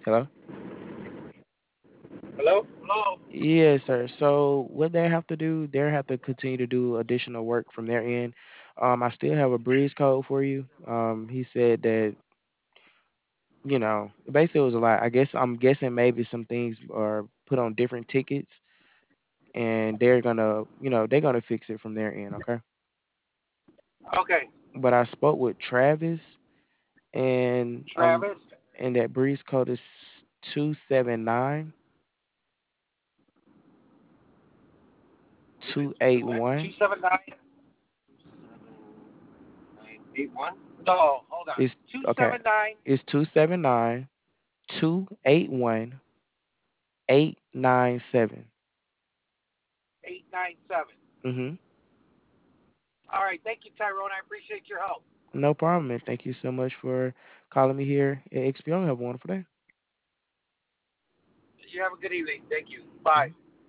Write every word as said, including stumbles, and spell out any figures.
Hello? Hello? Hello? Yes, sir. So what they have to do, they have to continue to do additional work from their end. Um, I still have a breeze code for you. Um, he said that, you know, basically it was a lot. I guess I'm guessing maybe some things are put on different tickets and they're gonna, you know, they're gonna fix it from their end, okay? Okay. But I spoke with Travis and um Travis? and that breeze code is two seven nine Is it two eight what? one. two seven nine nine eight one? No, hold on. It's okay. two seven nine It's two seven nine two eight one eight nine seven. eight nine seven. Mm-hmm. All right. Thank you, Tyrone. I appreciate your help. No problem, man. Thank you so much for calling me here at X P O. Have a wonderful day. You have a good evening. Thank you. Bye. Mhm.